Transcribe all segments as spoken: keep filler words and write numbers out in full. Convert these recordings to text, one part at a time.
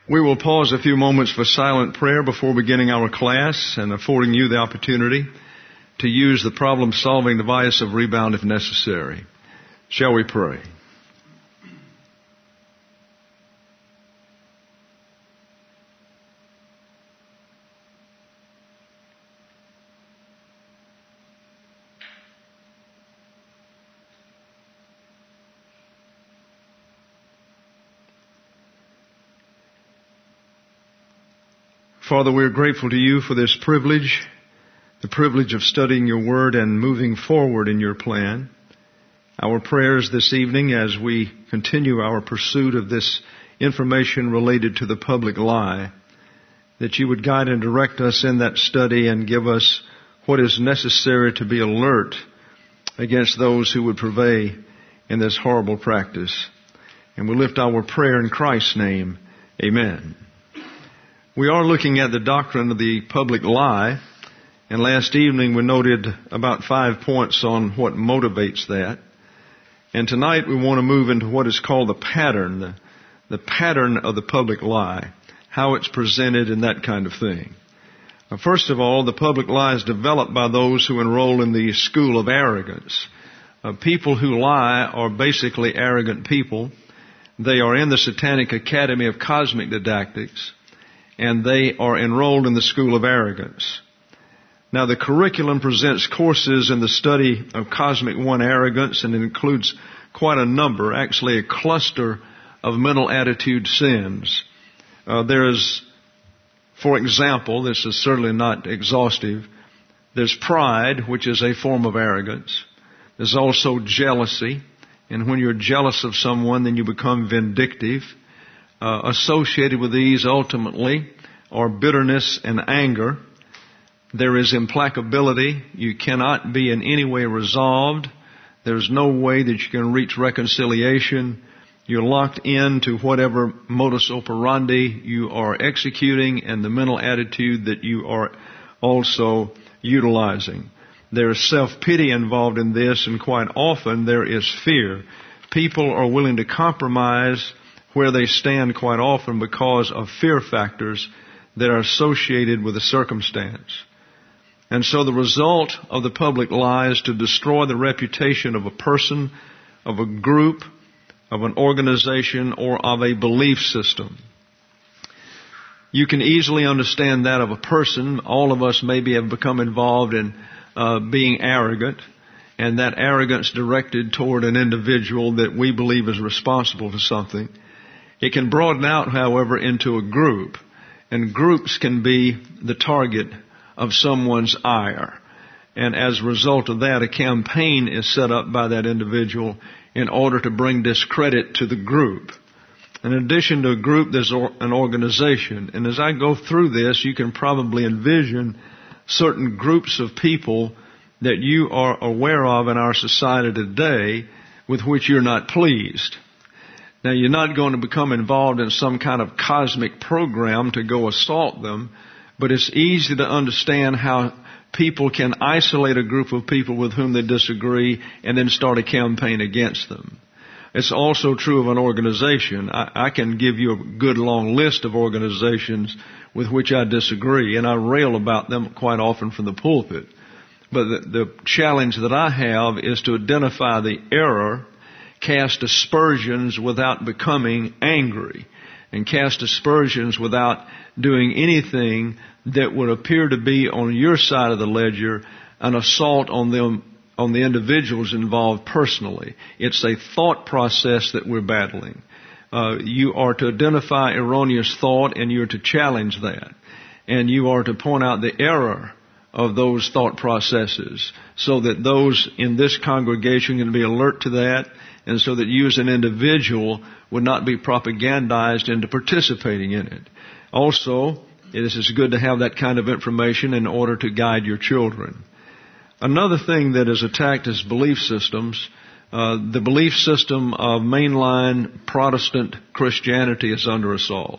We will pause a few moments for silent prayer before beginning our class and affording you the opportunity to use the problem-solving device of rebound if necessary. Shall we pray? Father, we are grateful to you for this privilege, the privilege of studying your word and moving forward in your plan. Our prayers this evening as we continue our pursuit of this information related to the public lie, that you would guide and direct us in that study and give us what is necessary to be alert against those who would purvey in this horrible practice. And we lift our prayer in Christ's name. Amen. We are looking at the doctrine of the public lie, and last evening we noted about five points on what motivates that. And tonight we want to move into what is called the pattern, the, the pattern of the public lie, how it's presented and that kind of thing. Now, first of all, the public lie is developed by those who enroll in the school of arrogance. Uh, people who lie are basically arrogant people. They are in the Satanic Academy of Cosmic Didactics, and they are enrolled in the school of arrogance. Now, the curriculum presents courses in the study of Cosmic One arrogance, and it includes quite a number, actually a cluster of mental attitude sins. Uh, there is, for example, this is certainly not exhaustive, there's pride, which is a form of arrogance. There's also jealousy, and when you're jealous of someone, then you become vindictive. Uh, associated with these ultimately are bitterness and anger. There is implacability. You cannot be in any way resolved. There's no way that you can reach reconciliation. You're locked into whatever modus operandi you are executing and the mental attitude that you are also utilizing. There is self-pity involved in this, and quite often there is fear. People are willing to compromise where they stand quite often because of fear factors that are associated with the circumstance. And so the result of the public lie is to destroy the reputation of a person, of a group, of an organization, or of a belief system. You can easily understand that of a person. All of us maybe have become involved in uh, being arrogant, and that arrogance directed toward an individual that we believe is responsible for something. It can broaden out, however, into a group, and groups can be the target of someone's ire. And as a result of that, a campaign is set up by that individual in order to bring discredit to the group. In addition to a group, there's an organization. And as I go through this, you can probably envision certain groups of people that you are aware of in our society today with which you're not pleased. Now, you're not going to become involved in some kind of cosmic program to go assault them, but it's easy to understand how people can isolate a group of people with whom they disagree and then start a campaign against them. It's also true of an organization. I, I can give you a good long list of organizations with which I disagree, and I rail about them quite often from the pulpit. But the, the challenge that I have is to identify the error, cast aspersions without becoming angry, and cast aspersions without doing anything that would appear to be on your side of the ledger an assault on them, on the individuals involved personally. It's a thought process that we're battling. Uh, you are to identify erroneous thought, and you're to challenge that. And you are to point out the error of those thought processes so that those in this congregation can be alert to that, and so that you as an individual would not be propagandized into participating in it. Also, it is good to have that kind of information in order to guide your children. Another thing that is attacked is belief systems. Uh, the belief system of mainline Protestant Christianity is under assault.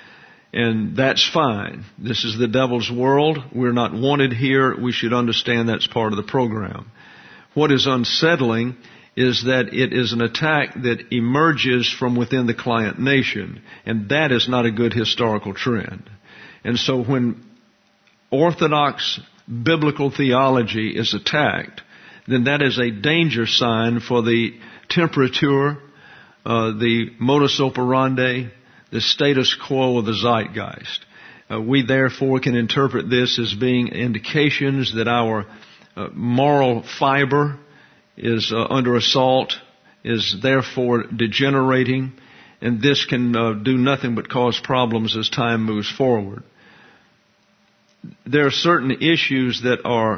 And that's fine. This is the devil's world. We're not wanted here. We should understand that's part of the program. What is unsettling is that it is an attack that emerges from within the client nation, and that is not a good historical trend. And so when orthodox biblical theology is attacked, then that is a danger sign for the temperature, uh, the modus operandi, the status quo of the zeitgeist. Uh, we therefore can interpret this as being indications that our uh, moral fiber is uh, under assault, is therefore degenerating, and this can uh, do nothing but cause problems as time moves forward. There are certain issues that are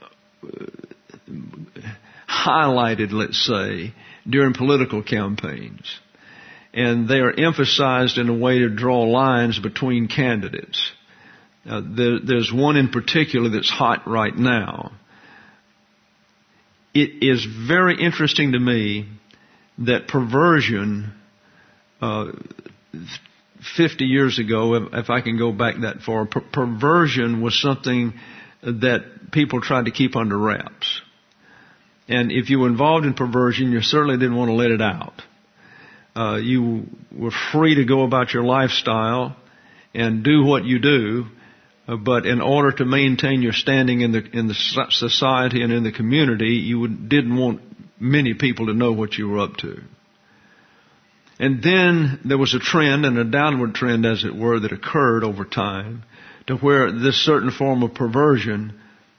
highlighted, let's say, during political campaigns. And they are emphasized in a way to draw lines between candidates. Uh, there, there's one in particular that's hot right now. It is very interesting to me that perversion, uh, fifty years ago, if, if I can go back that far, per- perversion was something that people tried to keep under wraps. And if you were involved in perversion, you certainly didn't want to let it out. Uh, you were free to go about your lifestyle and do what you do, uh, but in order to maintain your standing in the in the society and in the community, you would, didn't want many people to know what you were up to. And then there was a trend, and a downward trend, as it were, that occurred over time, to where this certain form of perversion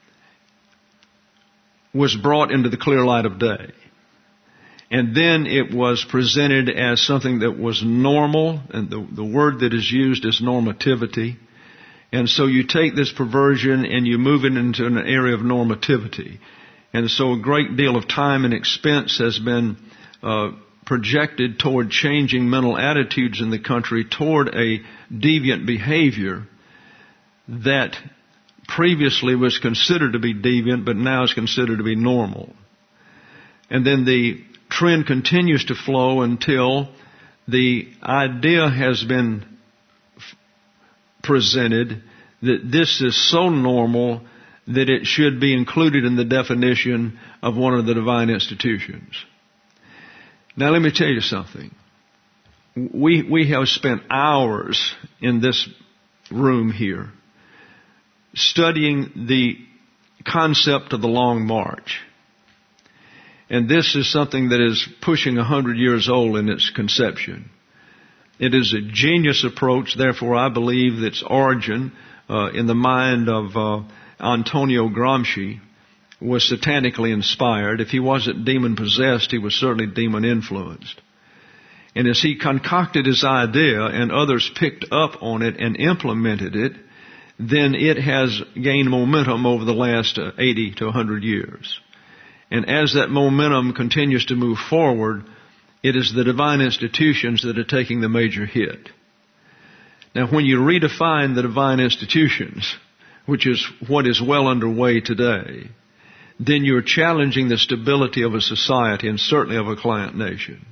was brought into the clear light of day. And then it was presented as something that was normal, and the, the word that is used is normativity. And so you take this perversion and you move it into an area of normativity. And so a great deal of time and expense has been uh, projected toward changing mental attitudes in the country toward a deviant behavior that previously was considered to be deviant, but now is considered to be normal. And then the trend continues to flow until the idea has been f- presented that this is so normal that it should be included in the definition of one of the divine institutions. Now let me tell you something. We, we have spent hours in this room here studying the concept of the Long March. And this is something that is pushing a hundred years old in its conception. It is a genius approach, therefore I believe its origin uh, in the mind of uh, Antonio Gramsci was satanically inspired. If he wasn't demon-possessed, he was certainly demon-influenced. And as he concocted his idea and others picked up on it and implemented it, then it has gained momentum over the last uh, eighty to one hundred years. And as that momentum continues to move forward, it is the divine institutions that are taking the major hit. Now, when you redefine the divine institutions, which is what is well underway today, then you're challenging the stability of a society and certainly of a client nation.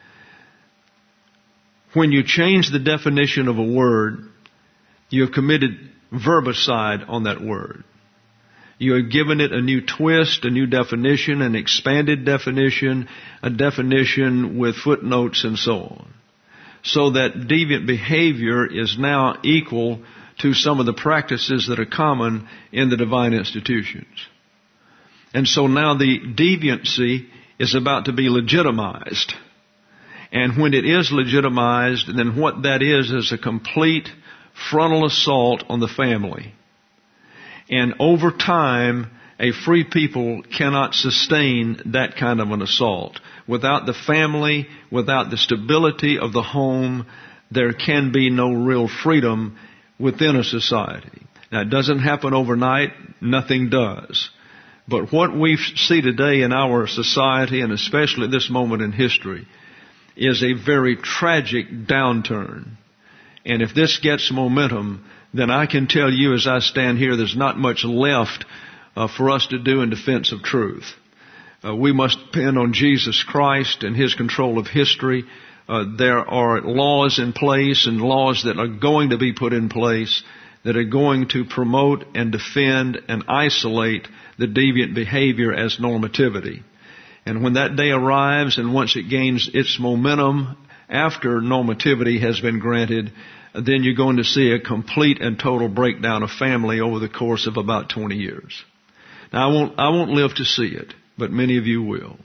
When you change the definition of a word, you have committed verbicide on that word. You have given it a new twist, a new definition, an expanded definition, a definition with footnotes and so on. So that deviant behavior is now equal to some of the practices that are common in the divine institutions. And so now the deviancy is about to be legitimized. And when it is legitimized, then what that is is a complete frontal assault on the family. And over time, a free people cannot sustain that kind of an assault. Without the family, without the stability of the home, there can be no real freedom within a society. Now, it doesn't happen overnight. Nothing does. But what we see today in our society, and especially at this moment in history, is a very tragic downturn. And if this gets momentum, then I can tell you as I stand here, there's not much left uh, for us to do in defense of truth. Uh, we must depend on Jesus Christ and His control of history. Uh, there are laws in place and laws that are going to be put in place that are going to promote and defend and isolate the deviant behavior as normativity. And when that day arrives and once it gains its momentum after normativity has been granted, then you're going to see a complete and total breakdown of family over the course of about twenty years. Now, I won't, I won't live to see it, but many of you will.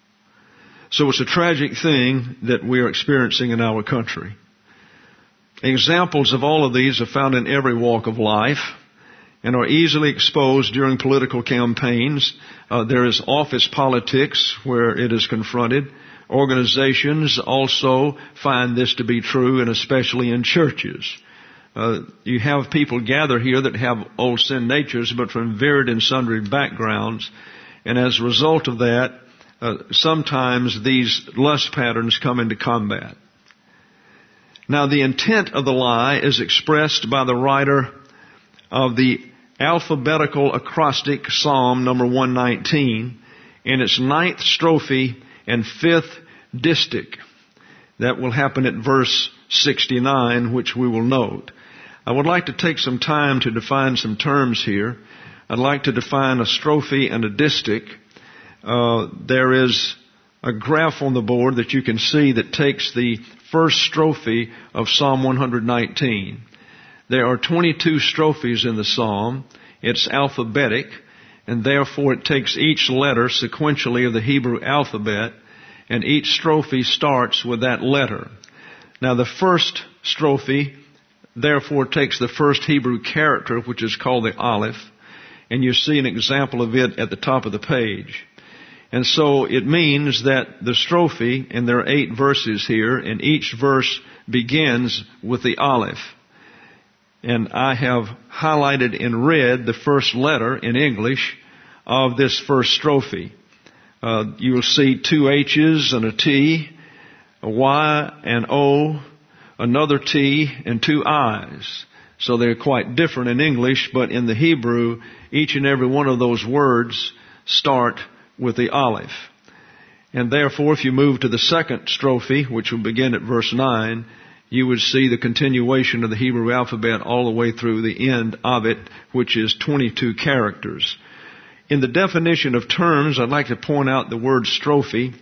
So it's a tragic thing that we are experiencing in our country. Examples of all of these are found in every walk of life and are easily exposed during political campaigns. Uh, there is office politics where it is confronted. Organizations also find this to be true, and especially in churches. Uh, you have people gather here that have old sin natures, but from varied and sundry backgrounds. And as a result of that, uh, sometimes these lust patterns come into combat. Now, the intent of the lie is expressed by the writer of the alphabetical acrostic Psalm number one nineteen in its ninth strophe and fifth distich. That will happen at verse sixty-nine, which we will note. I would like to take some time to define some terms here. I'd like to define a strophe and a distich. Uh, there is a graph on the board that you can see that takes the first strophe of Psalm one nineteen. There are twenty-two strophes in the psalm. It's alphabetic, and therefore it takes each letter sequentially of the Hebrew alphabet, and each strophe starts with that letter. Now, the first strophe, therefore, takes the first Hebrew character, which is called the Aleph, and you see an example of it at the top of the page. And so it means that the strophe, and there are eight verses here, and each verse begins with the Aleph. And I have highlighted in red the first letter in English of this first strophe. Uh, you will see two H's and a T, a Y and O, another T, and two I's. So they're quite different in English, but in the Hebrew, each and every one of those words start with the Aleph. And therefore, if you move to the second strophe, which will begin at verse nine, you would see the continuation of the Hebrew alphabet all the way through the end of it, which is twenty-two characters. In the definition of terms, I'd like to point out the word strophe.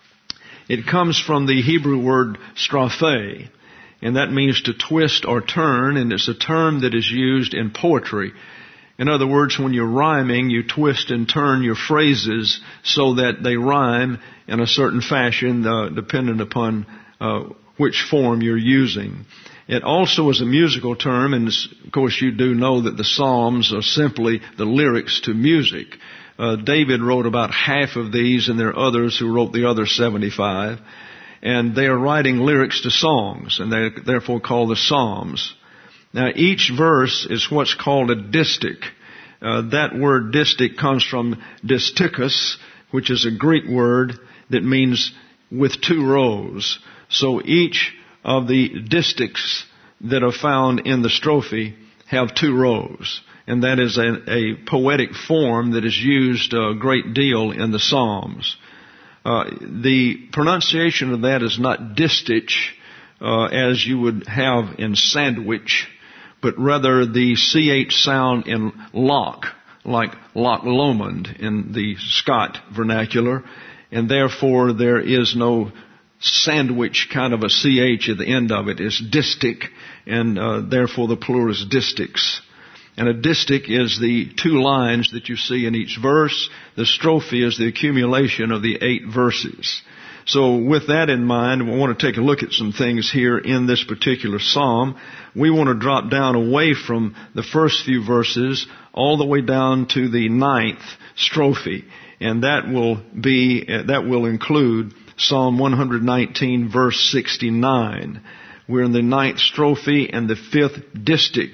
It comes from the Hebrew word strophe, and that means to twist or turn, and it's a term that is used in poetry. In other words, when you're rhyming, you twist and turn your phrases so that they rhyme in a certain fashion, uh, dependent upon uh, which form you're using. It also is a musical term, and of course you do know that the Psalms are simply the lyrics to music. Uh, David wrote about half of these, and there are others who wrote the other seventy-five. And they are writing lyrics to songs, and they're therefore called the Psalms. Now, each verse is what's called a distich. Uh, that word distich comes from distichos, which is a Greek word that means with two rows. So each of the distichs that are found in the strophe have two rows. And that is a, a poetic form that is used a great deal in the Psalms. Uh, the pronunciation of that is not distich, uh, as you would have in sandwich, but rather the C H sound in lock, like Loch Lomond in the Scott vernacular, and therefore there is no sandwich kind of a C H at the end of it. It's distich, and uh, therefore the plural is distichs. And a distich is the two lines that you see in each verse. The strophe is the accumulation of the eight verses. So with that in mind, we want to take a look at some things here in this particular psalm. We want to drop down away from the first few verses all the way down to the ninth strophe. And that will be, that will include Psalm one nineteen verse sixty-nine. We're in the ninth strophe and the fifth distich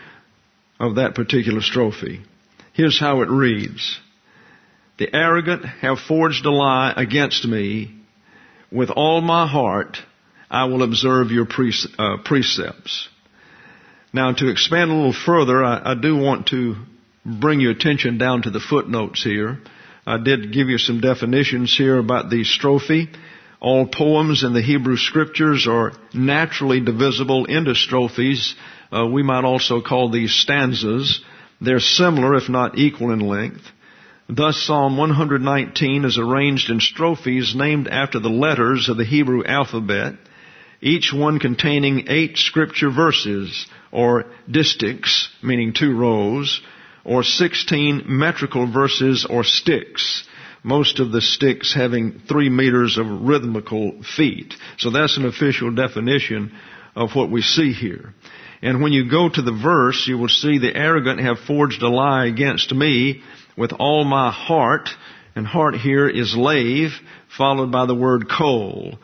of that particular strophe. Here's how it reads. The arrogant have forged a lie against me. With all my heart, I will observe your precepts. Now, to expand a little further, I, I do want to bring your attention down to the footnotes here. I did give you some definitions here about the strophe. All poems in the Hebrew Scriptures are naturally divisible into strophes. Uh, we might also call these stanzas. They're similar, if not equal in length. Thus, Psalm one nineteen is arranged in strophes named after the letters of the Hebrew alphabet, each one containing eight scripture verses, or distichs, meaning two rows, or sixteen metrical verses, or sticks, most of the sticks having three meters of rhythmical feet. So that's an official definition of what we see here. And when you go to the verse, you will see the arrogant have forged a lie against me with all my heart, and heart here is lave, followed by the word kol.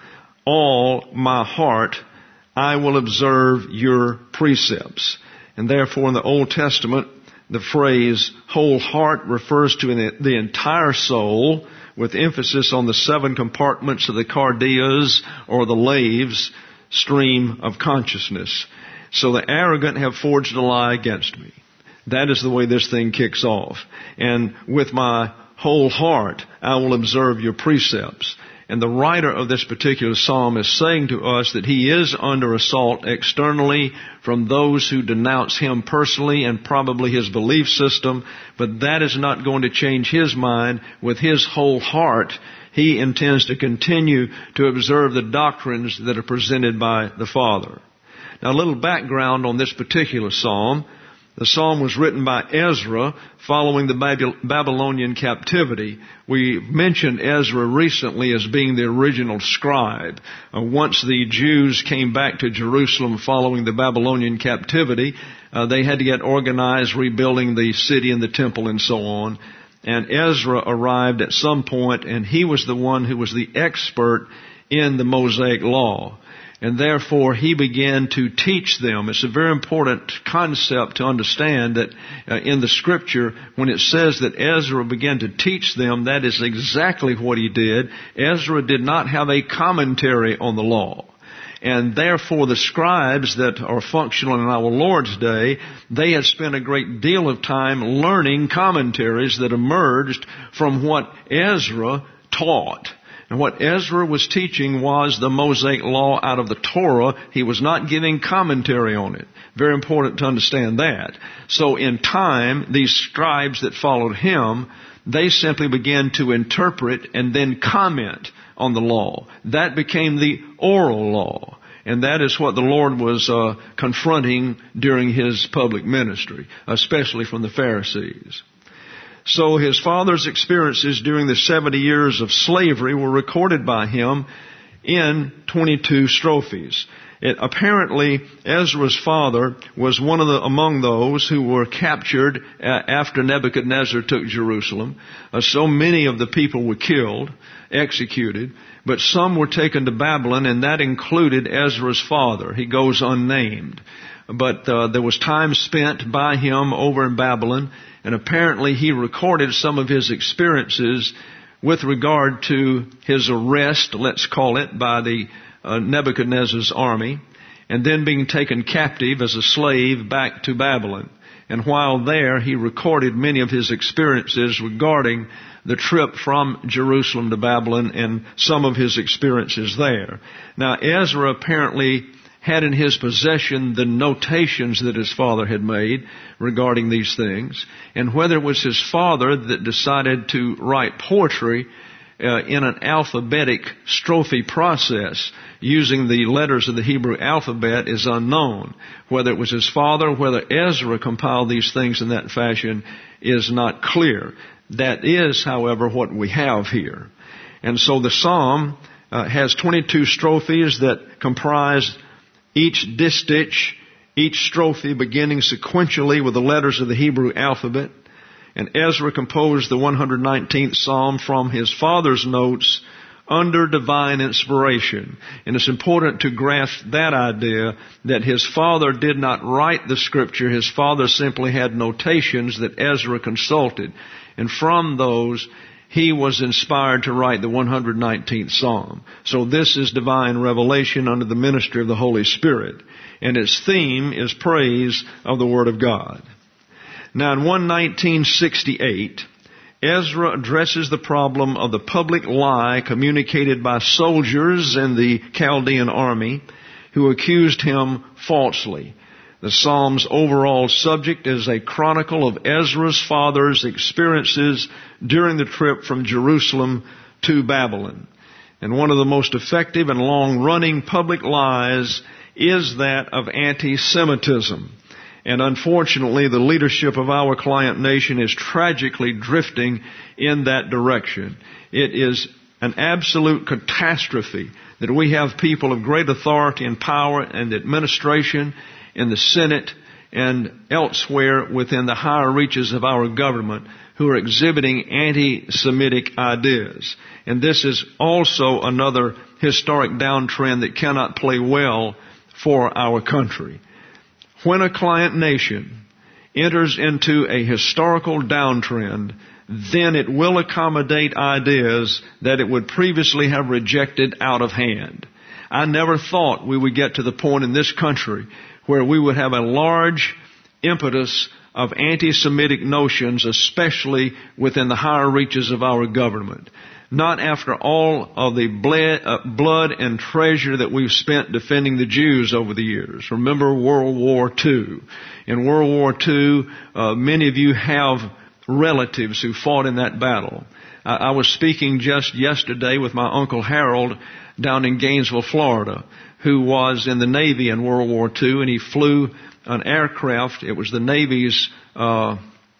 All my heart, I will observe your precepts. And therefore in the Old Testament, the phrase whole heart refers to the entire soul, with emphasis on the seven compartments of the cardias, or the laves, stream of consciousness. So the arrogant have forged a lie against me. That is the way this thing kicks off. And with my whole heart, I will observe your precepts. And the writer of this particular psalm is saying to us that he is under assault externally from those who denounce him personally and probably his belief system, but that is not going to change his mind. With his whole heart, he intends to continue to observe the doctrines that are presented by the Father. Now, a little background on this particular psalm. The psalm was written by Ezra following the Babylonian captivity. We mentioned Ezra recently as being the original scribe. Uh, once the Jews came back to Jerusalem following the Babylonian captivity, uh, they had to get organized, rebuilding the city and the temple and so on. And Ezra arrived at some point, and he was the one who was the expert in the Mosaic Law. And therefore, he began to teach them. It's a very important concept to understand that uh, in the Scripture, when it says that Ezra began to teach them, that is exactly what he did. Ezra did not have a commentary on the law. And therefore, the scribes that are functional in our Lord's day, they had spent a great deal of time learning commentaries that emerged from what Ezra taught. And what Ezra was teaching was the Mosaic Law out of the Torah. He was not giving commentary on it. Very important to understand that. So in time, these scribes that followed him, they simply began to interpret and then comment on the law. That became the oral law. And that is what the Lord was uh, confronting during his public ministry, especially from the Pharisees. So his father's experiences during the seventy years of slavery were recorded by him in twenty-two strophes. It, apparently, Ezra's father was one of the among those who were captured uh, after Nebuchadnezzar took Jerusalem. Uh, so many of the people were killed, executed, but some were taken to Babylon, and that included Ezra's father. He goes unnamed. But uh, there was time spent by him over in Babylon, and apparently he recorded some of his experiences with regard to his arrest, let's call it, by the uh, Nebuchadnezzar's army, and then being taken captive as a slave back to Babylon. And while there, he recorded many of his experiences regarding the trip from Jerusalem to Babylon and some of his experiences there. Now, Ezra apparently had in his possession the notations that his father had made regarding these things. And whether it was his father that decided to write poetry uh, in an alphabetic strophe process using the letters of the Hebrew alphabet is unknown. Whether it was his father, whether Ezra compiled these things in that fashion is not clear. That is, however, what we have here. And so the psalm uh, has twenty-two strophes that comprise each distich, each strophe beginning sequentially with the letters of the Hebrew alphabet. And Ezra composed the one hundred nineteenth Psalm from his father's notes under divine inspiration. And it's important to grasp that idea that his father did not write the Scripture. His father simply had notations that Ezra consulted. And from those, he was inspired to write the one hundred nineteenth Psalm. So this is divine revelation under the ministry of the Holy Spirit. And its theme is praise of the Word of God. Now in one nineteen sixty-eight, Ezra addresses the problem of the public lie communicated by soldiers in the Chaldean army who accused him falsely. The Psalm's overall subject is a chronicle of Ezra's father's experiences during the trip from Jerusalem to Babylon. And one of the most effective and long-running public lies is that of anti-Semitism. And unfortunately, the leadership of our client nation is tragically drifting in that direction. It is an absolute catastrophe that we have people of great authority and power and administration in the Senate and elsewhere within the higher reaches of our government who are exhibiting anti-Semitic ideas. And this is also another historic downtrend that cannot play well for our country. When a client nation enters into a historical downtrend, then it will accommodate ideas that it would previously have rejected out of hand. I never thought we would get to the point in this country where we would have a large impetus of anti-Semitic notions, especially within the higher reaches of our government. Not after all of the blood and treasure that we've spent defending the Jews over the years. Remember World War Two. In World War Two, uh, many of you have relatives who fought in that battle. I, I was speaking just yesterday with my Uncle Harold down in Gainesville, Florida, who was in the Navy in World War Two, and he flew an aircraft. It was the Navy's uh,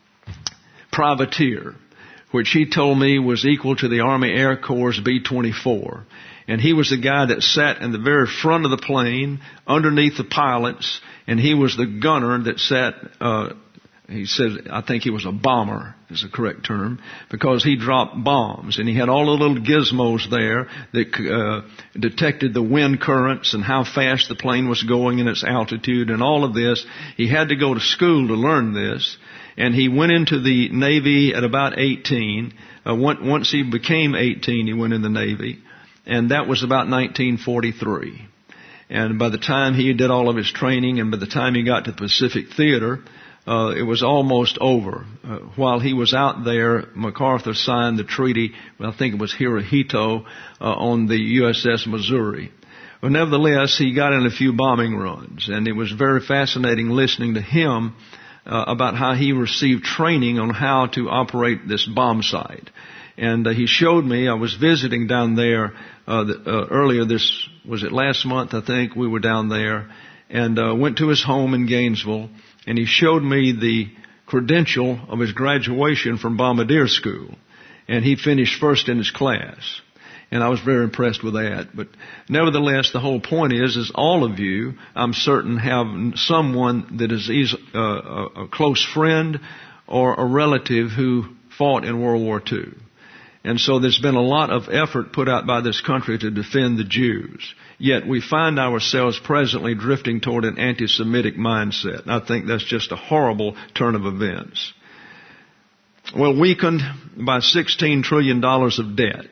privateer, which he told me was equal to the Army Air Corps' B twenty-four. And he was the guy that sat in the very front of the plane, underneath the pilots, and he was the gunner that sat, uh, he said, I think he was a bomber, is the correct term, because he dropped bombs. And he had all the little gizmos there that uh, detected the wind currents and how fast the plane was going and its altitude and all of this. He had to go to school to learn this. And he went into the Navy at about eighteen. Uh, once he became eighteen, he went in the Navy. And that was about nineteen forty-three. And by the time he did all of his training and by the time he got to the Pacific Theater, uh, it was almost over. Uh, while he was out there, MacArthur signed the treaty, well, I think it was Hirohito, uh, on the U S S Missouri. But nevertheless, he got in a few bombing runs. And it was very fascinating listening to him Uh, about how he received training on how to operate this bomb site. And uh, he showed me, I was visiting down there uh, the, uh, earlier this, was it last month, I think, we were down there, and uh, went to his home in Gainesville, and he showed me the credential of his graduation from Bombardier School. And he finished first in his class. And I was very impressed with that. But nevertheless, the whole point is, is all of you, I'm certain, have someone that is easy, uh, a close friend or a relative who fought in World War Two. And so there's been a lot of effort put out by this country to defend the Jews. Yet we find ourselves presently drifting toward an anti-Semitic mindset. And I think that's just a horrible turn of events. Well, weakened by sixteen trillion dollars of debt,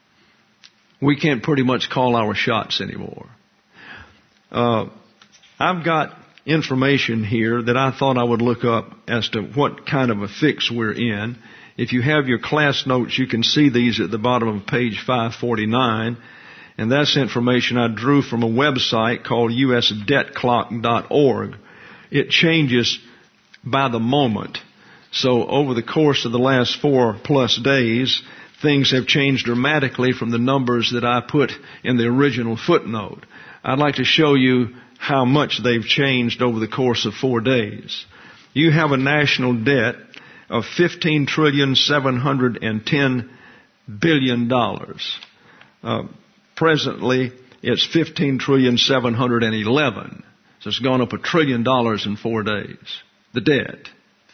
we can't pretty much call our shots anymore. Uh, I've got information here that I thought I would look up as to what kind of a fix we're in. If you have your class notes, you can see these at the bottom of page five forty-nine. And that's information I drew from a website called U S debt clock dot org. It changes by the moment. So over the course of the last four plus days, things have changed dramatically from the numbers that I put in the original footnote. I'd like to show you how much they've changed over the course of four days. You have a national debt of fifteen trillion seven hundred ten billion dollars. Uh, presently, it's fifteen trillion seven hundred eleven. So it's gone up a trillion dollars in four days. The debt.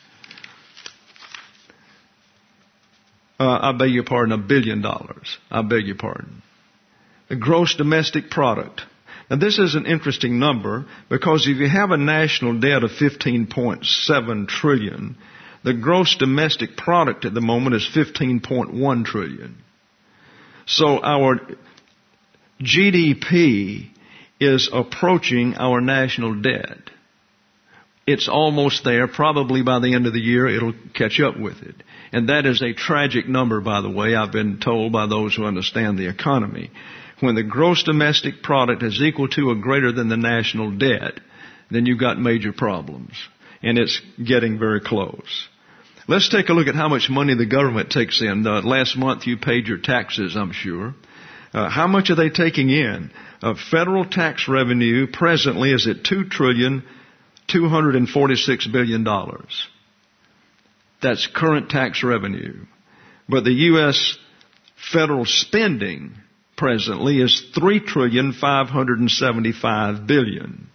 Uh, I beg your pardon, a billion dollars. I beg your pardon. The gross domestic product. Now this is an interesting number because if you have a national debt of fifteen point seven trillion, the gross domestic product at the moment is fifteen point one trillion. So our G D P is approaching our national debt. It's almost there. Probably by the end of the year, it'll catch up with it. And that is a tragic number, by the way, I've been told by those who understand the economy. When the gross domestic product is equal to or greater than the national debt, then you've got major problems. And it's getting very close. Let's take a look at how much money the government takes in. Uh, last month you paid your taxes, I'm sure. Uh, how much are they taking in? Uh, federal tax revenue presently is at two trillion two hundred forty-six billion dollars. That's current tax revenue. But the U S federal spending presently is three trillion five hundred seventy-five billion dollars.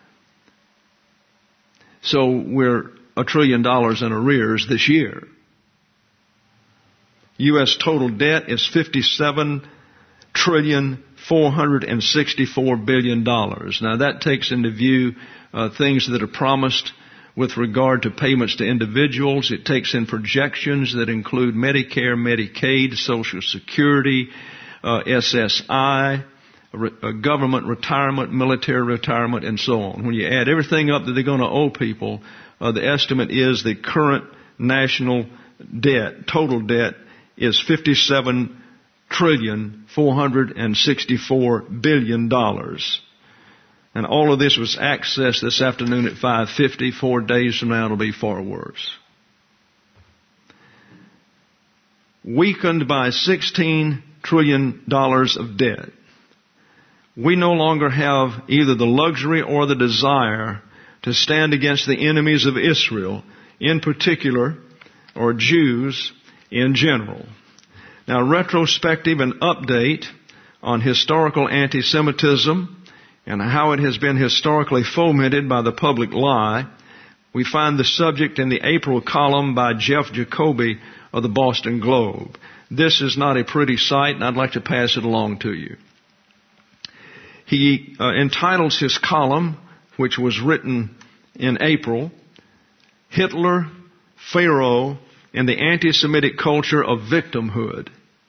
So we're a trillion dollars in arrears this year. U S total debt is fifty-seven trillion four hundred sixty-four billion dollars. Now that takes into view uh, things that are promised with regard to payments to individuals. It takes in projections that include Medicare, Medicaid, Social Security, uh, S S I, re- uh, government retirement, military retirement, and so on. When you add everything up that they're going to owe people, uh, the estimate is the current national debt, total debt, is fifty-seven trillion four hundred sixty-four billion dollars. And all of this was accessed this afternoon at five fifty. Four days from now it'll be far worse. Weakened by sixteen trillion dollars of debt, we no longer have either the luxury or the desire to stand against the enemies of Israel in particular, or Jews in general. Now, retrospective and update on historical anti-Semitism and how it has been historically fomented by the public lie, we find the subject in the April column by Jeff Jacoby of the Boston Globe. This is not a pretty sight, and I'd like to pass it along to you. He uh, entitles his column, which was written in April, Hitler, Pharaoh, and the Anti-Semitic Culture of Victimhood.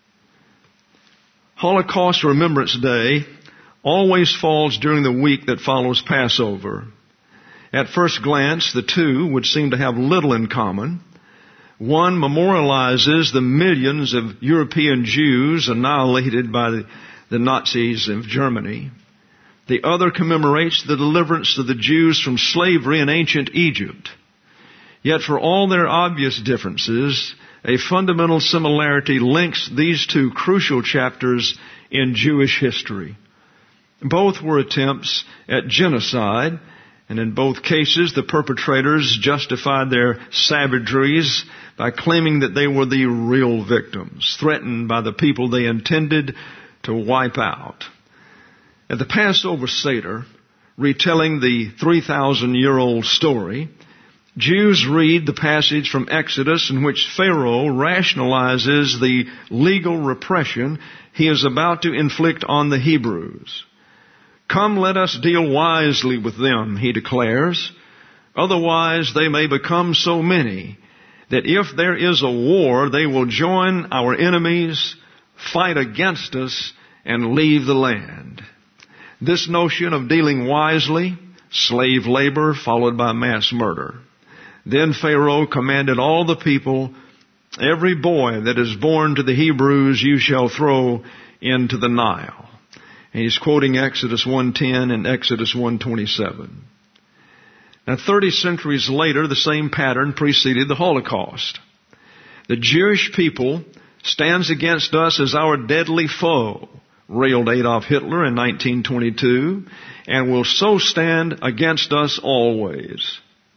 Holocaust Remembrance Day always falls during the week that follows Passover. At first glance, the two would seem to have little in common. One memorializes the millions of European Jews annihilated by the, the Nazis of Germany. The other commemorates the deliverance of the Jews from slavery in ancient Egypt. Yet for all their obvious differences, a fundamental similarity links these two crucial chapters in Jewish history. Both were attempts at genocide, and in both cases the perpetrators justified their savageries by claiming that they were the real victims, threatened by the people they intended to wipe out. At the Passover Seder, retelling the three thousand year old story, Jews read the passage from Exodus in which Pharaoh rationalizes the legal repression he is about to inflict on the Hebrews. Come, let us deal wisely with them, he declares. Otherwise they may become so many that if there is a war, they will join our enemies, fight against us, and leave the land. This notion of dealing wisely, slave labor followed by mass murder. Then Pharaoh commanded all the people, every boy that is born to the Hebrews you shall throw into the Nile. And he's quoting Exodus one ten and Exodus one twenty-seven. Now, thirty centuries later, the same pattern preceded the Holocaust. The Jewish people stands against us as our deadly foe, railed Adolf Hitler in nineteen twenty-two, and will so stand against us always.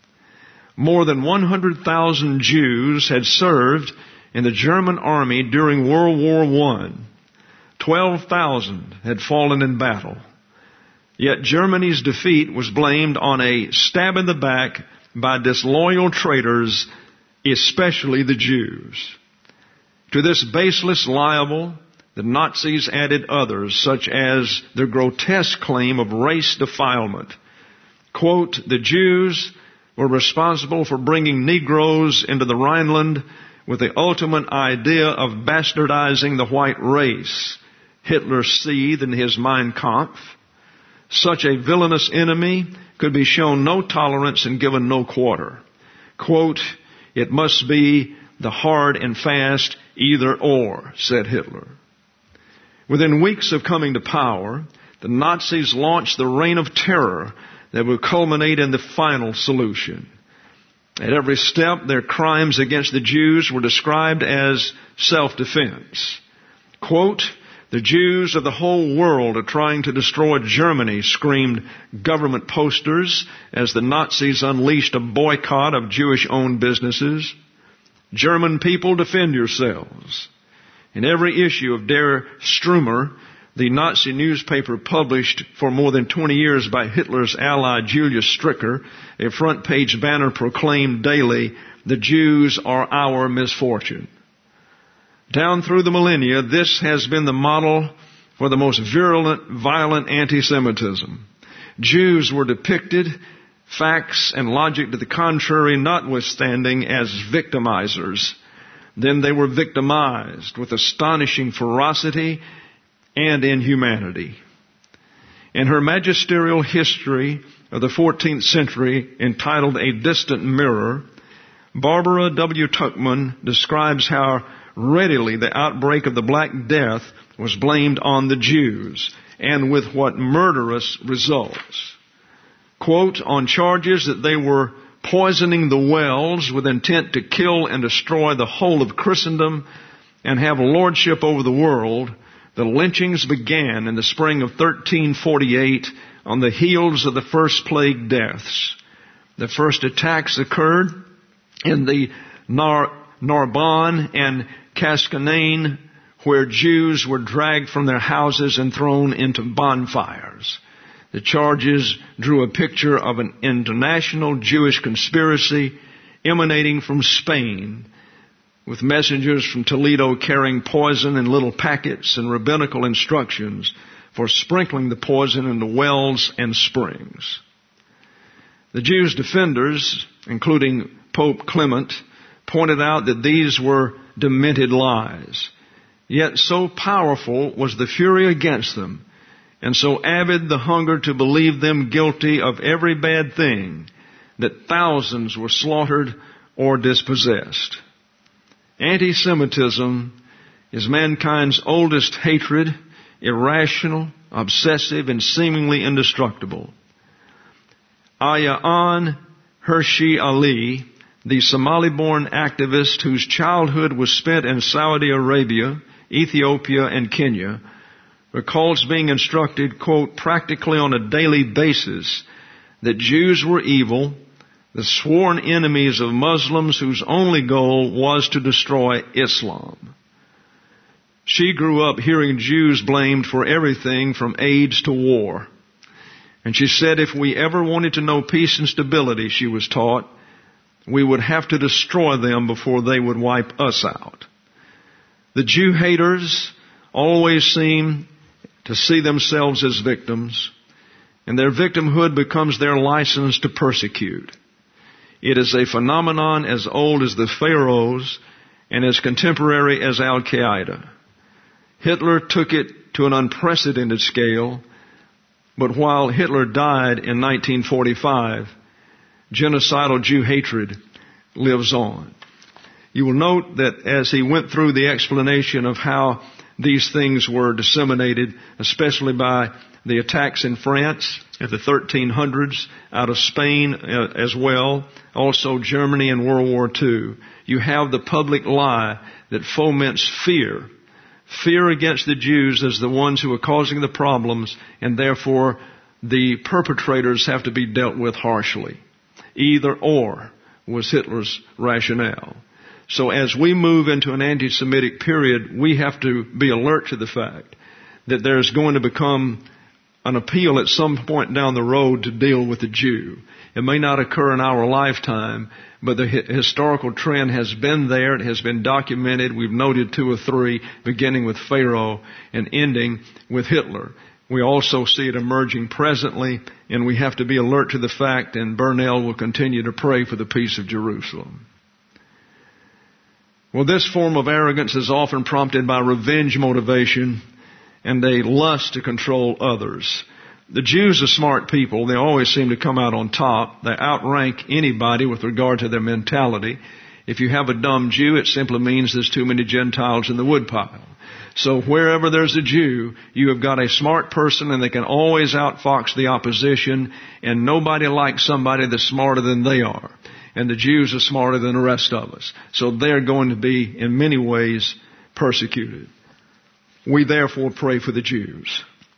More than one hundred thousand Jews had served in the German army during World War One. twelve thousand had fallen in battle. Yet Germany's defeat was blamed on a stab in the back by disloyal traitors, especially the Jews. To this baseless libel, the Nazis added others, such as their grotesque claim of race defilement. Quote, the Jews were responsible for bringing Negroes into the Rhineland with the ultimate idea of bastardizing the white race, Hitler seethed in his Mein Kampf. Such a villainous enemy could be shown no tolerance and given no quarter. Quote, it must be the hard and fast either or, said Hitler. Within weeks of coming to power, the Nazis launched the reign of terror that would culminate in the final solution. At every step, their crimes against the Jews were described as self-defense. Quote, "The Jews of the whole world are trying to destroy Germany," screamed government posters as the Nazis unleashed a boycott of Jewish-owned businesses. "German people, defend yourselves." In every issue of Der Stürmer, the Nazi newspaper published for more than twenty years by Hitler's ally Julius Streicher, a front-page banner proclaimed daily, "The Jews are our misfortune." Down through the millennia, this has been the model for the most virulent, violent anti-Semitism. Jews were depicted, facts and logic to the contrary notwithstanding, as victimizers. Then they were victimized with astonishing ferocity and inhumanity. In her magisterial history of the fourteenth century, entitled A Distant Mirror, Barbara W. Tuchman describes how readily the outbreak of the Black Death was blamed on the Jews, and with what murderous results. Quote, "On charges that they were poisoning the wells with intent to kill and destroy the whole of Christendom and have lordship over the world, the lynchings began in the spring of thirteen forty-eight on the heels of the first plague deaths. The first attacks occurred in the Nar- Narbonne and Cascanain, where Jews were dragged from their houses and thrown into bonfires. The charges drew a picture of an international Jewish conspiracy emanating from Spain, with messengers from Toledo carrying poison in little packets and rabbinical instructions for sprinkling the poison into wells and springs. The Jews' defenders, including Pope Clement, pointed out that these were demented lies. Yet so powerful was the fury against them, and so avid the hunger to believe them guilty of every bad thing, that thousands were slaughtered or dispossessed. Anti-Semitism is mankind's oldest hatred, irrational, obsessive, and seemingly indestructible. Ayaan Hirsi Ali, the Somali-born activist whose childhood was spent in Saudi Arabia, Ethiopia, and Kenya, recalls being instructed, quote, practically on a daily basis that Jews were evil, the sworn enemies of Muslims whose only goal was to destroy Islam. She grew up hearing Jews blamed for everything from AIDS to war. And she said if we ever wanted to know peace and stability, she was taught, we would have to destroy them before they would wipe us out. The Jew haters always seem to see themselves as victims, and their victimhood becomes their license to persecute. It is a phenomenon as old as the Pharaohs and as contemporary as Al-Qaeda. Hitler took it to an unprecedented scale, but while Hitler died in nineteen forty-five, genocidal Jew hatred lives on. You will note that as he went through the explanation of how these things were disseminated, especially by the attacks in France at the thirteen hundreds, out of Spain uh, as well, also Germany in World War Two, you have the public lie that foments fear. Fear against the Jews as the ones who are causing the problems, and therefore the perpetrators have to be dealt with harshly. Either or was Hitler's rationale. So as we move into an anti-Semitic period, we have to be alert to the fact that there's going to become an appeal at some point down the road to deal with the Jew. It may not occur in our lifetime, but the hi- historical trend has been there. It has been documented. We've noted two or three, beginning with Pharaoh and ending with Hitler. We also see it emerging presently, and we have to be alert to the fact, and Burnell will continue to pray for the peace of Jerusalem. Well, this form of arrogance is often prompted by revenge motivation and a lust to control others. The Jews are smart people. They always seem to come out on top. They outrank anybody with regard to their mentality. If you have a dumb Jew, it simply means there's too many Gentiles in the woodpile. So wherever there's a Jew, you have got a smart person, and they can always outfox the opposition, and nobody likes somebody that's smarter than they are. And the Jews are smarter than the rest of us. So they're going to be, in many ways, persecuted. We therefore pray for the Jews.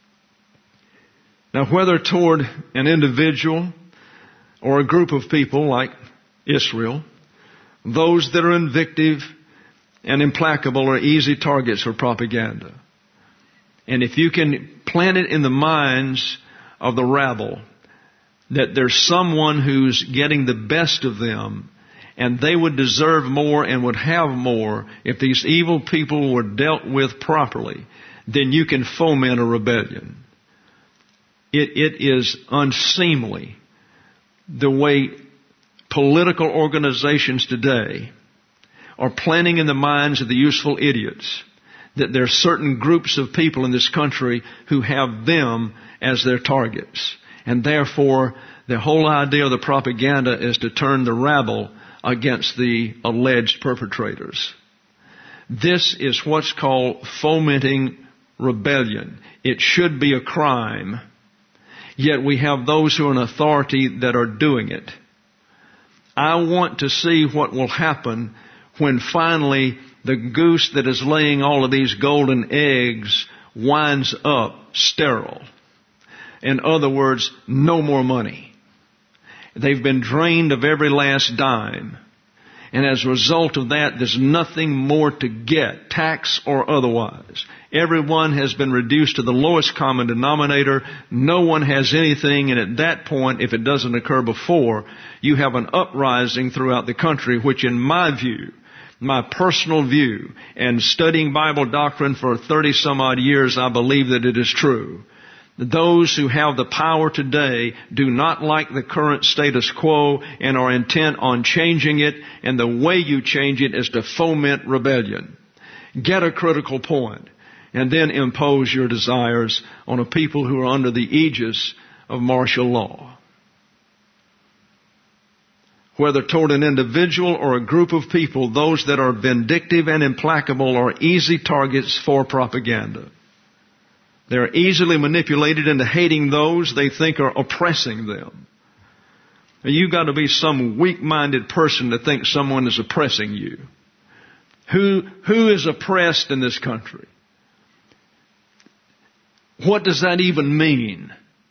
Now, whether toward an individual or a group of people like Israel, those that are invictive and implacable are easy targets for propaganda. And if you can plant it in the minds of the rabble that there's someone who's getting the best of them, and they would deserve more and would have more if these evil people were dealt with properly, then you can foment a rebellion. It, it is unseemly the way political organizations today are planting in the minds of the useful idiots that there are certain groups of people in this country who have them as their targets. And therefore, the whole idea of the propaganda is to turn the rabble against the alleged perpetrators. This is what's called fomenting rebellion. It should be a crime, yet we have those who are in authority that are doing it. I want to see what will happen when finally the goose that is laying all of these golden eggs winds up sterile. In other words, no more money. They've been drained of every last dime. And as a result of that, there's nothing more to get, tax or otherwise. Everyone has been reduced to the lowest common denominator. No one has anything, and at that point, if it doesn't occur before, you have an uprising throughout the country, which in my view, my personal view, and studying Bible doctrine for thirty some odd years, I believe that it is true. Those who have the power today do not like the current status quo and are intent on changing it, and the way you change it is to foment rebellion. Get a critical point, and then impose your desires on a people who are under the aegis of martial law. Whether toward an individual or a group of people, those that are vindictive and implacable are easy targets for propaganda. They're easily manipulated into hating those they think are oppressing them. Now, you've got to be some weak-minded person to think someone is oppressing you. Who, who is oppressed in this country? What does that even mean?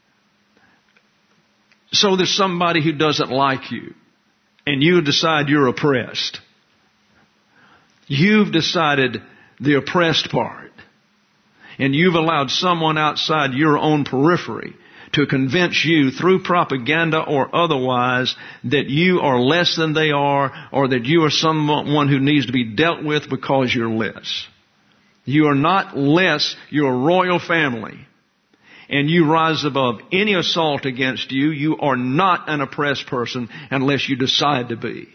So there's somebody who doesn't like you, and you decide you're oppressed. You've decided the oppressed part. And you've allowed someone outside your own periphery to convince you through propaganda or otherwise that you are less than they are, or that you are someone who needs to be dealt with because you're less. You are not less. You're a royal family. And you rise above any assault against you. You are not an oppressed person unless you decide to be.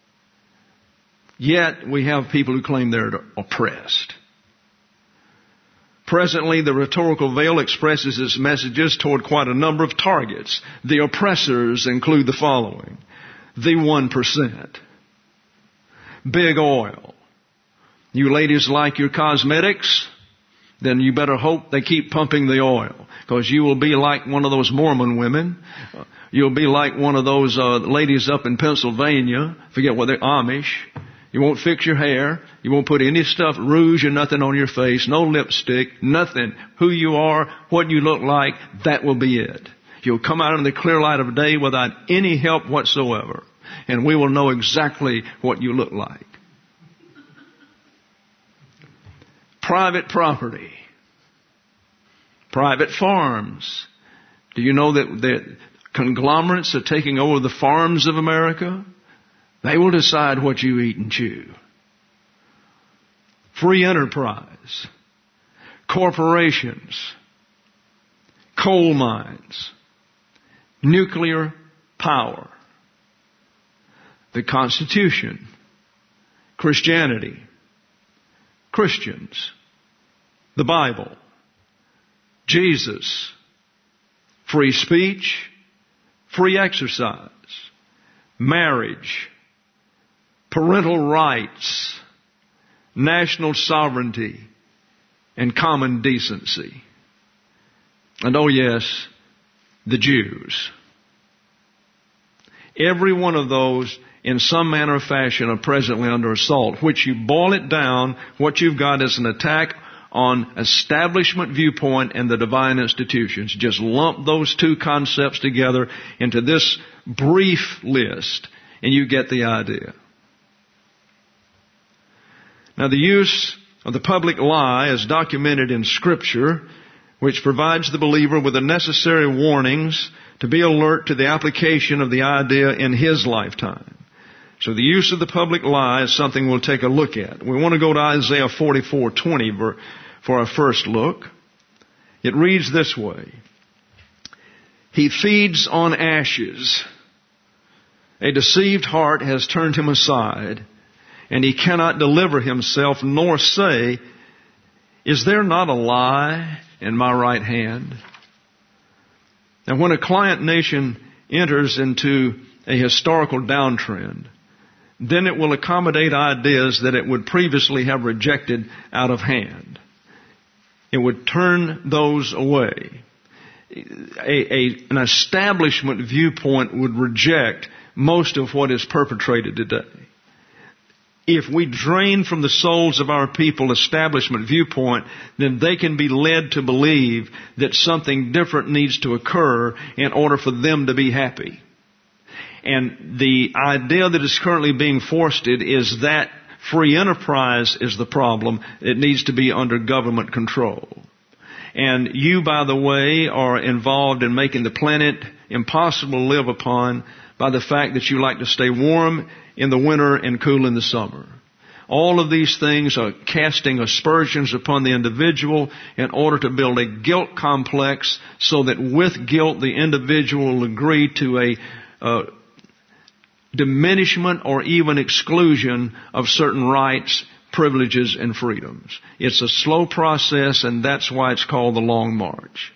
Yet we have people who claim they're oppressed. Presently, the rhetorical veil expresses its messages toward quite a number of targets. The oppressors include the following: the one percent, big oil. You ladies like your cosmetics? Then you better hope they keep pumping the oil, because you will be like one of those Mormon women. You'll be like one of those uh, ladies up in Pennsylvania. Forget what they're Amish. You won't fix your hair. You won't put any stuff, rouge or nothing on your face. No lipstick, nothing. Who you are, what you look like, that will be it. You'll come out in the clear light of day without any help whatsoever. And we will know exactly what you look like. Private property. Private farms. Do you know that the conglomerates are taking over the farms of America? They will decide what you eat and chew. Free enterprise. Corporations. Coal mines. Nuclear power. The Constitution. Christianity. Christians. The Bible. Jesus. Free speech. Free exercise. Marriage. Parental rights, national sovereignty, and common decency. And oh yes, the Jews. Every one of those, in some manner or fashion, are presently under assault, which you boil it down, what you've got is an attack on establishment viewpoint and the divine institutions. Just lump those two concepts together into this brief list, and you get the idea. Now, the use of the public lie is documented in Scripture, which provides the believer with the necessary warnings to be alert to the application of the idea in his lifetime. So the use of the public lie is something we'll take a look at. We want to go to Isaiah forty-four twenty for our first look. It reads this way: He feeds on ashes. A deceived heart has turned him aside, and he cannot deliver himself, nor say, Is there not a lie in my right hand? Now, when a client nation enters into a historical downtrend, then it will accommodate ideas that it would previously have rejected out of hand. It would turn those away. A, a, an establishment viewpoint would reject most of what is perpetrated today. If we drain from the souls of our people establishment viewpoint, then they can be led to believe that something different needs to occur in order for them to be happy. And the idea that is currently being foisted is that free enterprise is the problem. It needs to be under government control. And you, by the way, are involved in making the planet impossible to live upon by the fact that you like to stay warm in the winter and cool in the summer. All of these things are casting aspersions upon the individual in order to build a guilt complex so that with guilt the individual will agree to a uh, diminishment or even exclusion of certain rights, privileges, and freedoms. It's a slow process, and that's why it's called the Long March.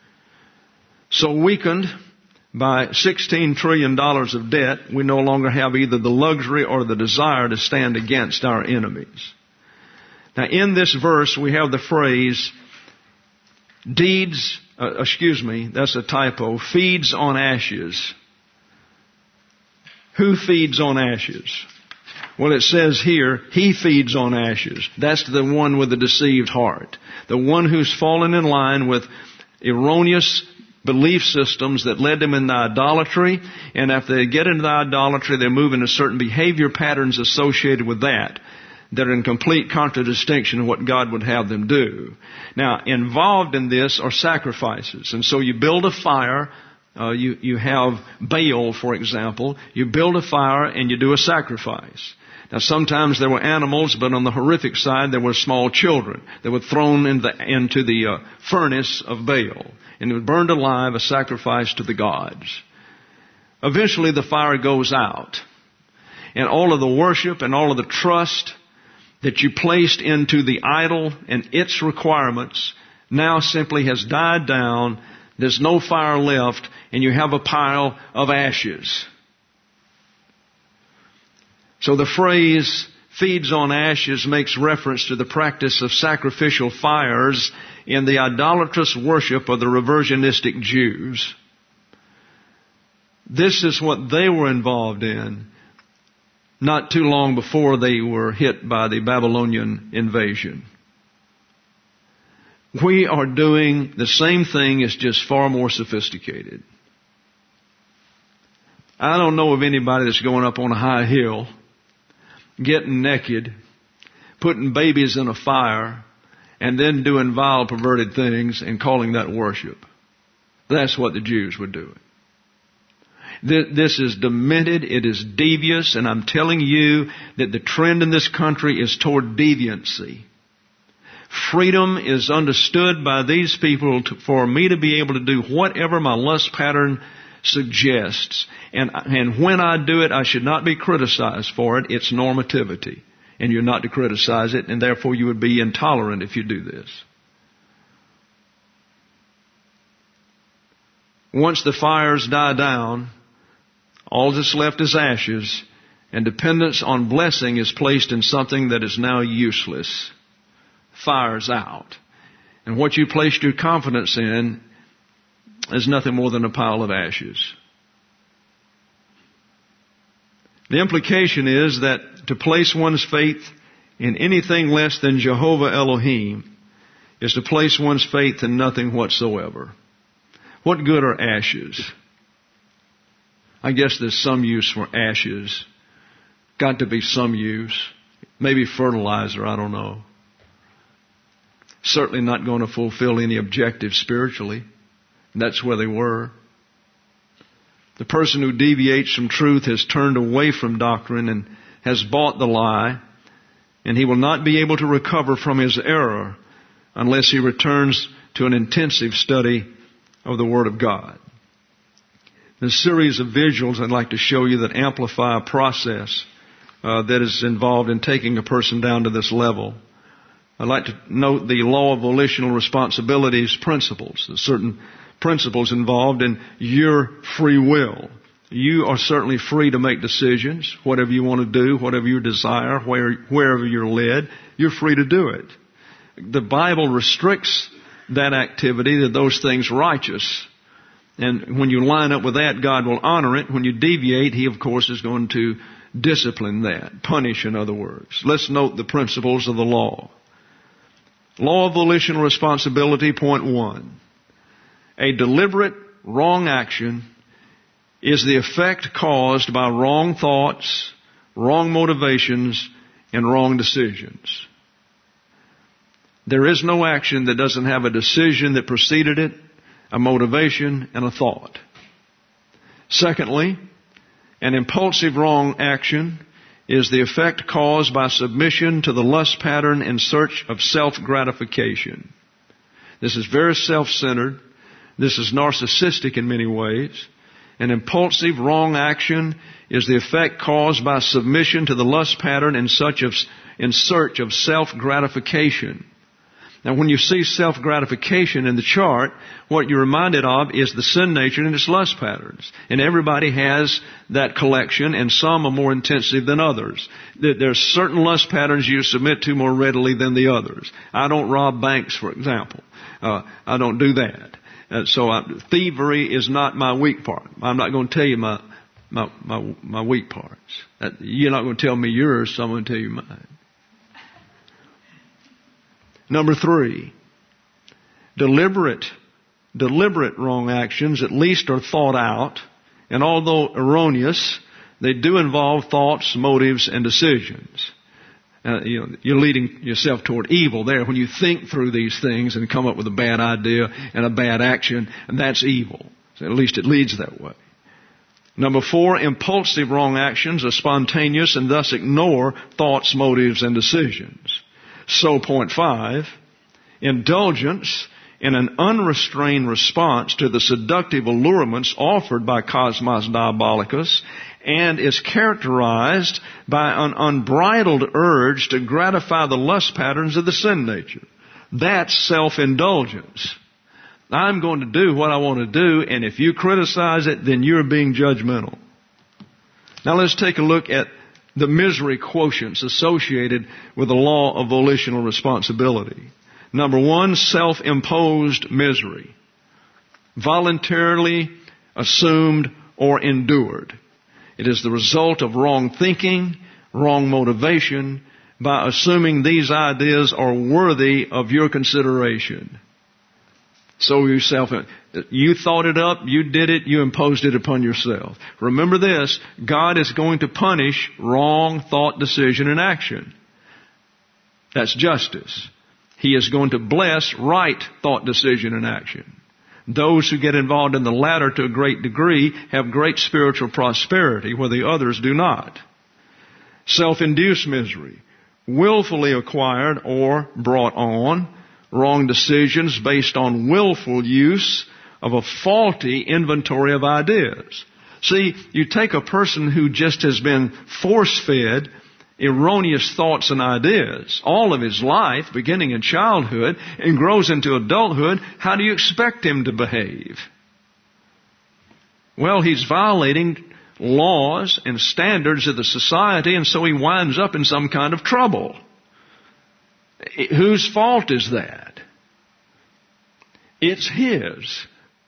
So weakened by sixteen trillion dollars of debt, we no longer have either the luxury or the desire to stand against our enemies. Now, in this verse, we have the phrase, deeds, uh, excuse me, that's a typo, feeds on ashes. Who feeds on ashes? Well, it says here, he feeds on ashes. That's the one with the deceived heart. The one who's fallen in line with erroneous belief systems that led them into idolatry. And after they get into the idolatry, they move into certain behavior patterns associated with that that are in complete contradistinction of what God would have them do. Now, involved in this are sacrifices. And so you build a fire. Uh, you, you have Baal, for example. You build a fire and you do a sacrifice. Now, sometimes there were animals, but on the horrific side, there were small children that were thrown in the, into the uh, furnace of Baal. And it was burned alive, a sacrifice to the gods. Eventually, the fire goes out. And all of the worship and all of the trust that you placed into the idol and its requirements now simply has died down. There's no fire left, and you have a pile of ashes. So the phrase feeds on ashes makes reference to the practice of sacrificial fires in the idolatrous worship of the reversionistic Jews. This is what they were involved in not too long before they were hit by the Babylonian invasion. We are doing the same thing, it's just far more sophisticated. I don't know of anybody that's going up on a high hill, getting naked, putting babies in a fire, and then doing vile, perverted things and calling that worship. That's what the Jews were doing. This is demented, it is devious, and I'm telling you that the trend in this country is toward deviancy. Freedom is understood by these people to, for me to be able to do whatever my lust pattern suggests. And, and when I do it, I should not be criticized for it. It's normativity. And you're not to criticize it, and therefore you would be intolerant if you do this. Once the fires die down, all that's left is ashes, and dependence on blessing is placed in something that is now useless. Fire's out. And what you placed your confidence in is nothing more than a pile of ashes. The implication is that to place one's faith in anything less than Jehovah Elohim is to place one's faith in nothing whatsoever. What good are ashes? I guess there's some use for ashes. Got to be some use. Maybe fertilizer, I don't know. Certainly not going to fulfill any objective spiritually. And that's where they were. The person who deviates from truth has turned away from doctrine and has bought the lie, and he will not be able to recover from his error unless he returns to an intensive study of the Word of God. There's a series of visuals I'd like to show you that amplify a process uh, that is involved in taking a person down to this level. I'd like to note the law of volitional responsibilities principles. There's certain principles involved in your free will. You are certainly free to make decisions, whatever you want to do, whatever you desire, where, wherever you're led, you're free to do it. The Bible restricts that activity to those things righteous. And when you line up with that, God will honor it. When you deviate, He, of course, is going to discipline that, punish, in other words. Let's note the principles of the law. Law of volitional responsibility, point one. A deliberate wrong action is the effect caused by wrong thoughts, wrong motivations, and wrong decisions. There is no action that doesn't have a decision that preceded it, a motivation, and a thought. Secondly, an impulsive wrong action is the effect caused by submission to the lust pattern in search of self-gratification. This is very self-centered. This is narcissistic in many ways. An impulsive wrong action is the effect caused by submission to the lust pattern in such of, in search of self-gratification. Now, when you see self-gratification in the chart, what you're reminded of is the sin nature and its lust patterns. And everybody has that collection, and some are more intensive than others. There are certain lust patterns you submit to more readily than the others. I don't rob banks, for example. Uh, I don't do that. Uh, so I, thievery is not my weak part. I'm not going to tell you my my my, my weak parts. Uh, you're not going to tell me yours, so I'm going to tell you mine. Number three, deliberate, deliberate wrong actions at least are thought out, and although erroneous, they do involve thoughts, motives, and decisions. Uh, you know, you're leading yourself toward evil there when you think through these things and come up with a bad idea and a bad action, and that's evil. So at least it leads that way. Number four, impulsive wrong actions are spontaneous and thus ignore thoughts, motives, and decisions. So, point five, indulgence in an unrestrained response to the seductive allurements offered by Cosmos Diabolicus and is characterized by an unbridled urge to gratify the lust patterns of the sin nature. That's self-indulgence. I'm going to do what I want to do, and if you criticize it, then you're being judgmental. Now let's take a look at the misery quotients associated with the law of volitional responsibility. Number one, self-imposed misery. Voluntarily assumed or endured. It is the result of wrong thinking, wrong motivation, by assuming these ideas are worthy of your consideration. So you self, you thought it up, you did it, you imposed it upon yourself. Remember this, God is going to punish wrong thought, decision, and action. That's justice. He is going to bless right thought, decision, and action. Those who get involved in the latter to a great degree have great spiritual prosperity, where the others do not. Self-induced misery, willfully acquired or brought on, wrong decisions based on willful use of a faulty inventory of ideas. See, you take a person who just has been force-fed erroneous thoughts and ideas all of his life, beginning in childhood, and grows into adulthood. How do you expect him to behave? Well, he's violating laws and standards of the society, and so he winds up in some kind of trouble. Whose fault is that? It's His.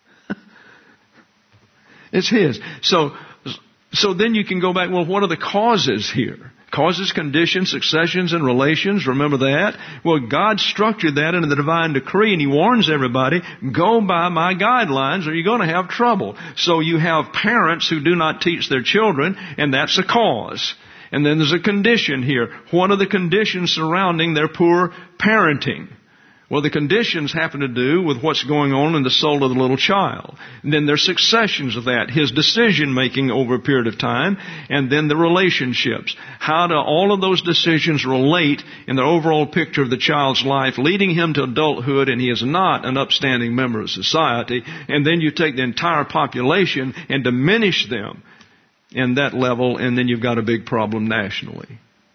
It's His. So, so then you can go back, well, what are the causes here? Causes, conditions, successions, and relations. Remember that? Well, God structured that in the divine decree, and He warns everybody, go by my guidelines or you're going to have trouble. So you have parents who do not teach their children, and that's a cause. And then there's a condition here. What are the conditions surrounding their poor parenting? Well, the conditions happen to do with what's going on in the soul of the little child. And then there's successions of that. His decision making over a period of time. And then the relationships. How do all of those decisions relate in the overall picture of the child's life, leading him to adulthood, and he is not an upstanding member of society. And then you take the entire population and diminish them in that level, and then you've got a big problem nationally.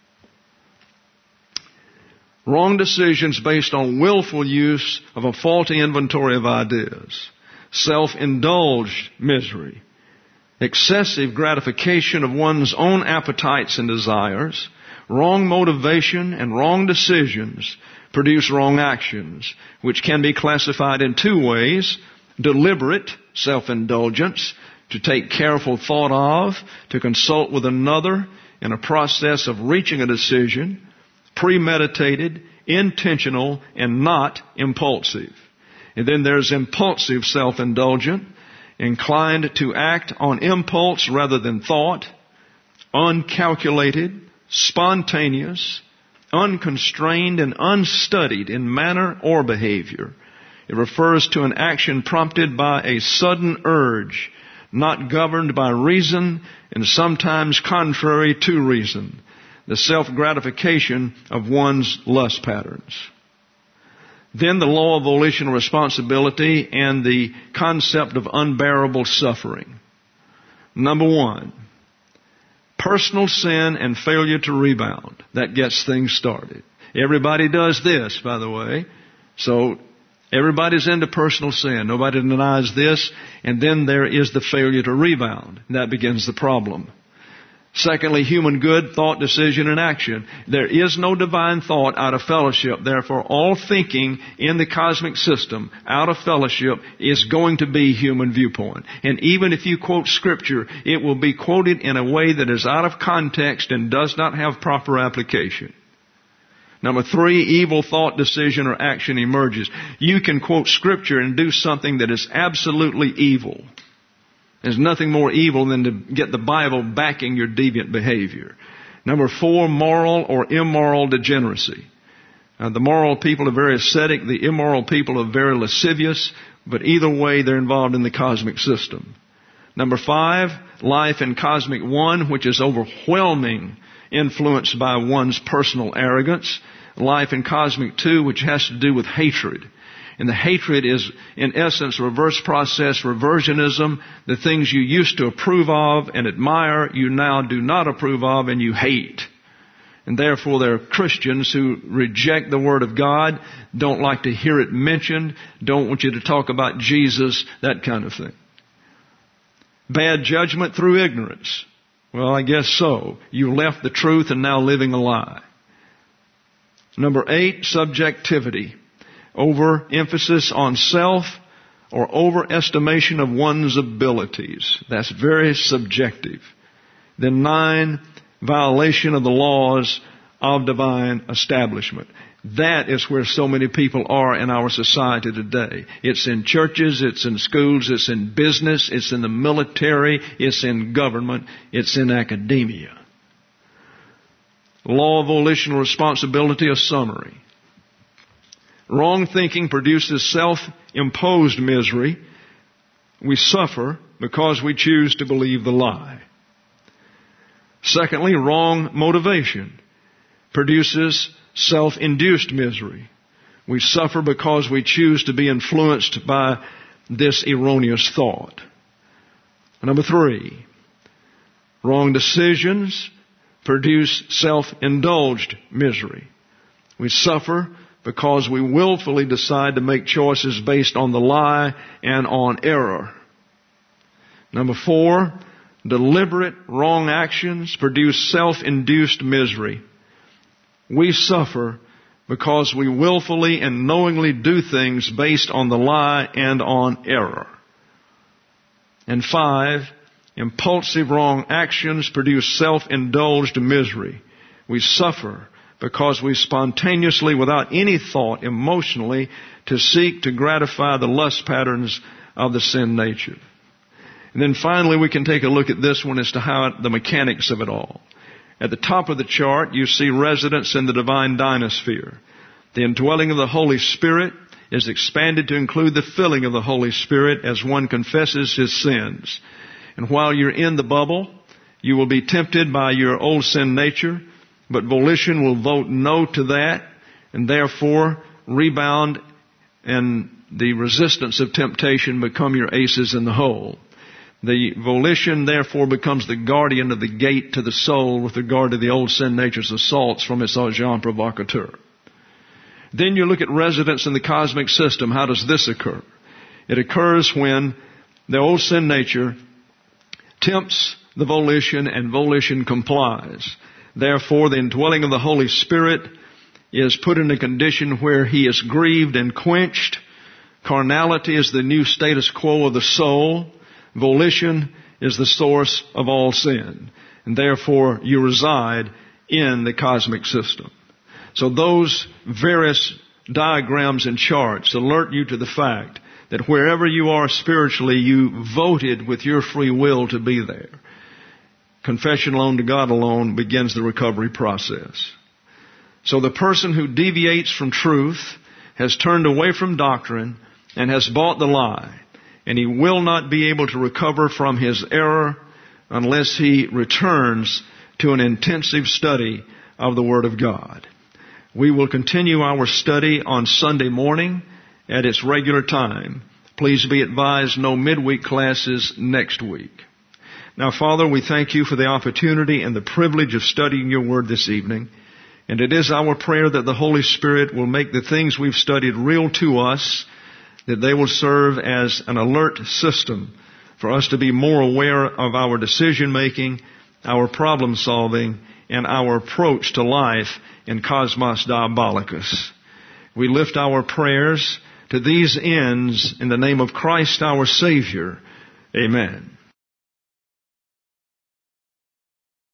Wrong decisions based on willful use of a faulty inventory of ideas. Self-indulged misery. Excessive gratification of one's own appetites and desires. Wrong motivation and wrong decisions produce wrong actions, which can be classified in two ways. Deliberate self-indulgence, to take careful thought of, to consult with another in a process of reaching a decision. Premeditated, intentional, and not impulsive. And then there's impulsive self-indulgent, inclined to act on impulse rather than thought, uncalculated, spontaneous, unconstrained, and unstudied in manner or behavior. It refers to an action prompted by a sudden urge, not governed by reason, and sometimes contrary to reason. The self-gratification of one's lust patterns. Then the law of volitional responsibility and the concept of unbearable suffering. Number one, personal sin and failure to rebound. That gets things started. Everybody does this, by the way. So everybody's into personal sin. Nobody denies this. And then there is the failure to rebound. That begins the problem. Secondly, human good, thought, decision, and action. There is no divine thought out of fellowship. Therefore, all thinking in the cosmic system out of fellowship is going to be human viewpoint. And even if you quote Scripture, it will be quoted in a way that is out of context and does not have proper application. Number three, evil thought, decision, or action emerges. You can quote Scripture and do something that is absolutely evil. There's nothing more evil than to get the Bible backing your deviant behavior. Number four, moral or immoral degeneracy. Uh, the moral people are very ascetic. The immoral people are very lascivious. But either way, they're involved in the cosmic system. Number five, life in cosmic one, which is overwhelming, influenced by one's personal arrogance. Life in cosmic two, which has to do with hatred. And the hatred is, in essence, reverse process reversionism. The things you used to approve of and admire, you now do not approve of and you hate. And therefore, there are Christians who reject the Word of God, don't like to hear it mentioned, don't want you to talk about Jesus, that kind of thing. Bad judgment through ignorance. Well, I guess so. You left the truth and now living a lie. Number eight, subjectivity. Overemphasis on self or overestimation of one's abilities. That's very subjective. Then nine, violation of the laws of divine establishment. That is where so many people are in our society today. It's in churches, it's in schools, it's in business, it's in the military, it's in government, it's in academia. Law of volitional responsibility, a summary. Wrong thinking produces self-imposed misery. We suffer because we choose to believe the lie. Secondly, wrong motivation produces self-induced misery. We suffer because we choose to be influenced by this erroneous thought. Number three, wrong decisions produce self-indulged misery. We suffer because we willfully decide to make choices based on the lie and on error. Number four, deliberate wrong actions produce self-induced misery. We suffer because we willfully and knowingly do things based on the lie and on error. And five, impulsive wrong actions produce self-indulged misery. We suffer because we spontaneously, without any thought, emotionally, to seek to gratify the lust patterns of the sin nature. And then finally, we can take a look at this one as to how it, the mechanics of it all. At the top of the chart, you see residence in the divine dynasphere. The indwelling of the Holy Spirit is expanded to include the filling of the Holy Spirit as one confesses his sins. And while you're in the bubble, you will be tempted by your old sin nature, but volition will vote no to that, and therefore rebound, and the resistance of temptation become your aces in the hole. The volition therefore becomes the guardian of the gate to the soul with regard to the old sin nature's assaults from its agent provocateur. Then you look at residence in the cosmic system. How does this occur? It occurs when the old sin nature tempts the volition and volition complies. Therefore, the indwelling of the Holy Spirit is put in a condition where he is grieved and quenched. Carnality is the new status quo of the soul. Volition is the source of all sin. And therefore, you reside in the cosmic system. So those various diagrams and charts alert you to the fact that wherever you are spiritually, you voted with your free will to be there. Confession alone to God alone begins the recovery process. So the person who deviates from truth has turned away from doctrine and has bought the lie. And he will not be able to recover from his error unless he returns to an intensive study of the Word of God. We will continue our study on Sunday morning at its regular time. Please be advised, no midweek classes next week. Now, Father, we thank you for the opportunity and the privilege of studying your Word this evening. And it is our prayer that the Holy Spirit will make the things we've studied real to us, that they will serve as an alert system for us to be more aware of our decision making, our problem solving, and our approach to life in Cosmos Diabolicus. We lift our prayers to these ends in the name of Christ our Savior. Amen.